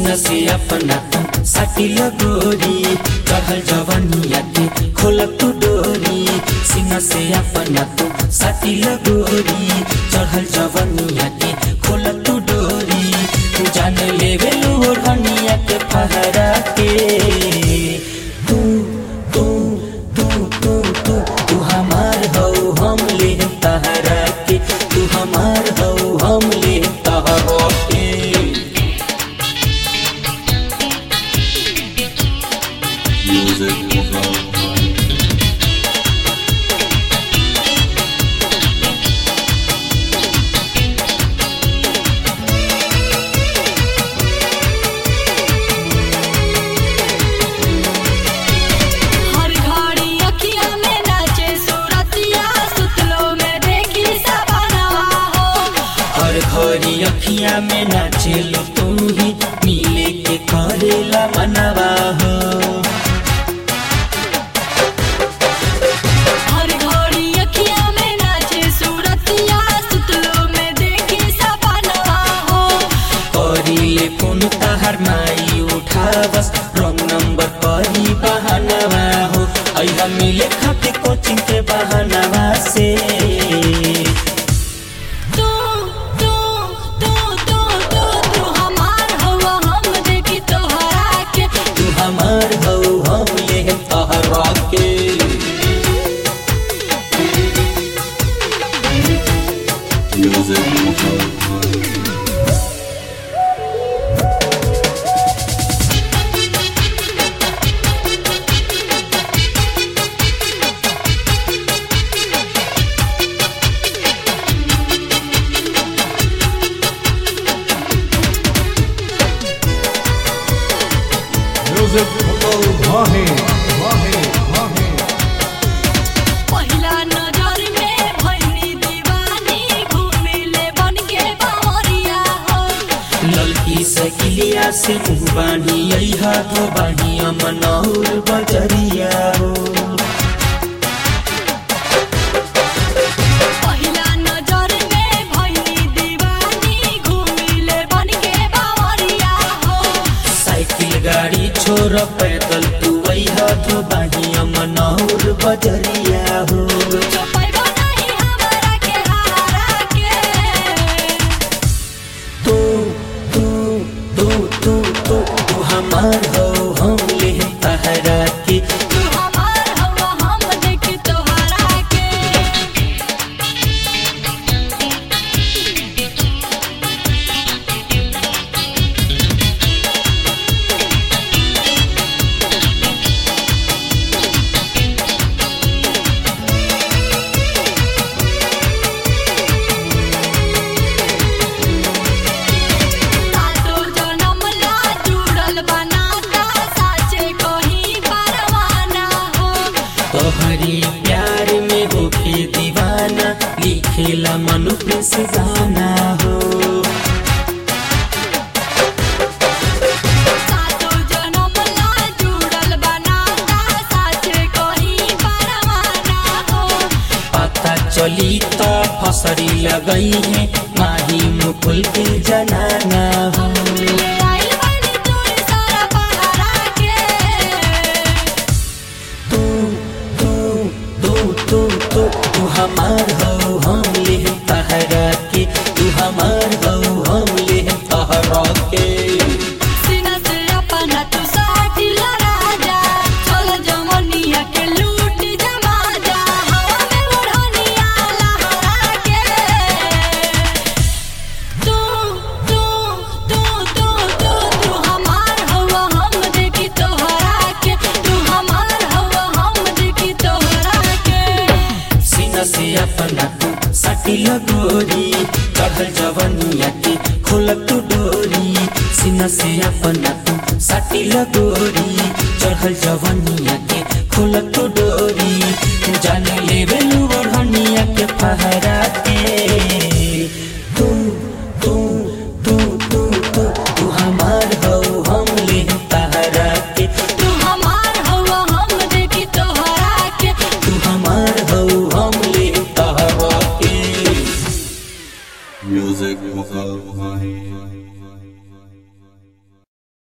सीना से अपना तुम साटी लगोरी चढ़ल जवनिया के खोल तू डोरी सीना से अपना तुम साटी लगोरी चढ़ल जवनिया के खोल तू डोरी जान लेवे लोढ़निया के फहरा के तू तू तू तू तू तू हमार हो हम ले तहरा के तू हमार हो हम ले तहरा के घड़ी अखिया में नाचेलो तुम ही मिले के करेला मनवा हो हर घड़ी अखिया में नाचे सूरतिया सुतलो में देखी सपनवा हो करीले फोन तहर माई उठावस रंग नंबर परी बहानवा हो अइहा मिले खाते कोचिंग के बहानवा से हमार हो हम ले तहरा के पहिला नजर में भइनी दीवानी घूमिले बन के बावरिया हो ललकी सकिलिया से मुँह बानी अइहा तो बानी अमनौर बजरिया हो पहिला नजर में भइनी दीवानी घूमिले बन के बावरिया हो साइकिल गाड़ी छोड़ पैदल तू अइहा तो बानी अमनौर बजरिया हो जो पैबा नहीं हमरा के हारा के तू तू तू तू तू तू हमार हो हम ले तहरा के तू हमार हवा हम देखी तोहरा के सातो जनम ला जुड़ल बनाता साचे कहीं परवाना हो तोहरी प्यार में होके दीवाना लिखेला मनु प्रिंस गाना हो सातो जनम ला जुड़ल बनाता साचे कहीं परवाना हो पता चली तो फसरी लगई है माही मुकुल के जनाना हो ले आइल बानी तोरे सारा पहाड़ा के तू तू तू तू तू तू हमार हो हम ले तहरा के तू हमार हो हम ले तहरा के सीना से अपना तू साथी राजा चल जमनिया के लूट जमा जा हवा में ओढ़निया लहरा के तू तू तू तू तू तू हमार हवा हम देखी तोहरा के तू हमार हवा हम देखी तोहरा के सीना से अपना तू साटी लगोरी चढ़ल जवनिया के खोल तू डोरी सीना से अपना तू साटी लगोरी चढ़ल जवनिया के खोल तू डोरी जान लेवे लोढ़निया के फहरा के